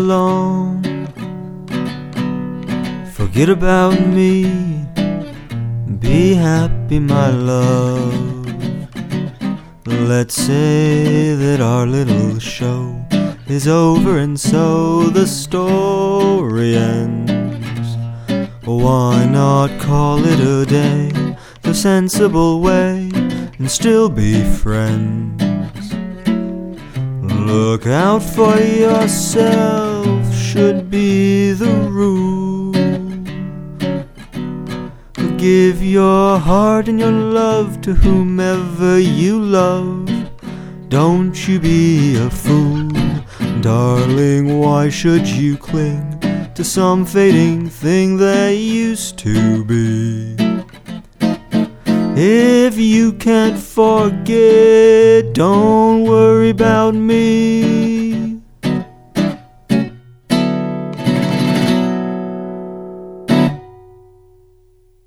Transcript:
along. Forget about me, be happy, my love. Let's say that our little show is over and so the story ends. Why not call it a day, the sensible way, and still be friends? Look out for yourself should be the rule. Give your heart and your love to whomever you love. Don't you be a fool, darling, why should you cling to some fading thing that used to be? If you can't forget, don't worry about me.